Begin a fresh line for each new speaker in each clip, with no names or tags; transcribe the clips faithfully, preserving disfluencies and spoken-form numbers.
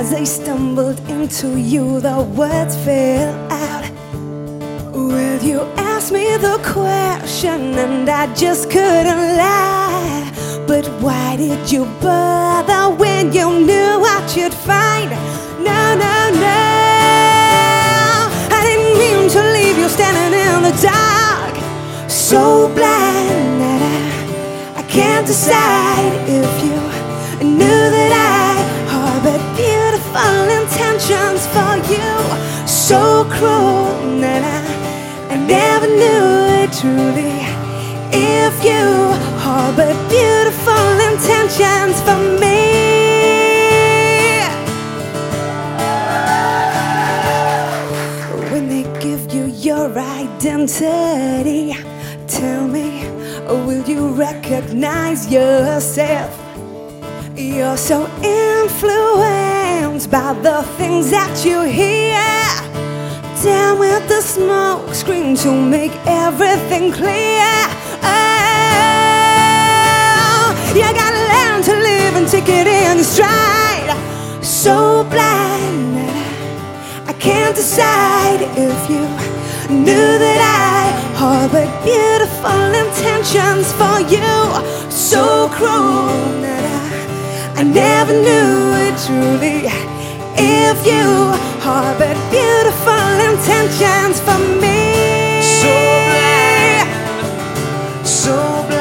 As I stumbled into you, the words fell out. Will you ask me the question? And I just couldn't lie. But why did you bother when you knew what you'd find? No, no, no, I didn't mean to leave you standing in the dark, so blind that I, I can't decide if you knew that I harbored beautiful intentions for you, so cruel that I, I never knew it truly. If you harbored beautiful intentions for me, when they give you your identity, tell me, will you recognize yourself? You're so influenced by the things that you hear. Down with the smoke screen to make everything clear. Oh, you gotta learn to live and take it in your stride. So blind that I, I can't decide if you knew that I harbored beautiful intentions for you, so cruel that I, I never knew it truly. If you harbored beautiful intentions for me,
so blind, so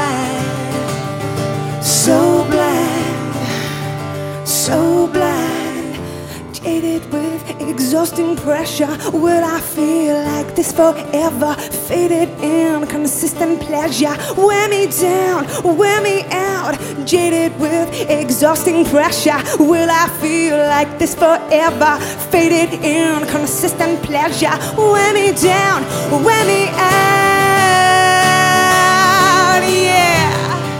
blind,
so blind, so blind, jaded with exhausting pressure. Will I feel like this forever? Faded in consistent pleasure. Wear me down, wear me out, jaded with exhausting pressure. Will I feel like this forever? Faded in consistent pleasure. Wear me down, wear me out, yeah.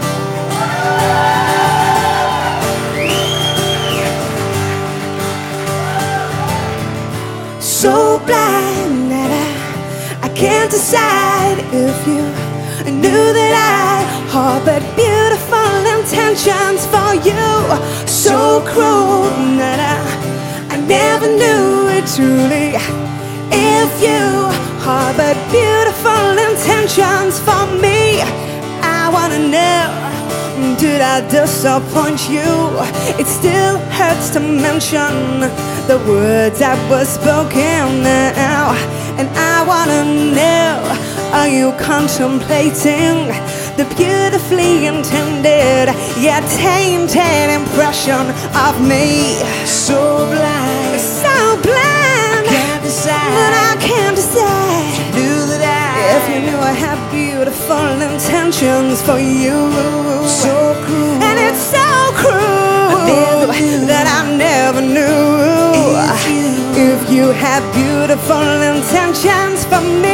So blind that I, I can't decide if you knew that I harbored beautiful intentions for you, so cruel that I, I never knew it truly. If you harbored beautiful intentions for me, I wanna know, did I disappoint you? It still hurts to mention the words that were spoken now. And I wanna know, are you contemplating the beautifully intended yet tainted impression of me?
so blind,
So blind,
I can't decide,
but I can't decide.
knew that I,
If you knew I had beautiful intentions for you,
so cruel,
and it's so cruel
never knew.
that I never knew.
If you,
If you had beautiful intentions for me,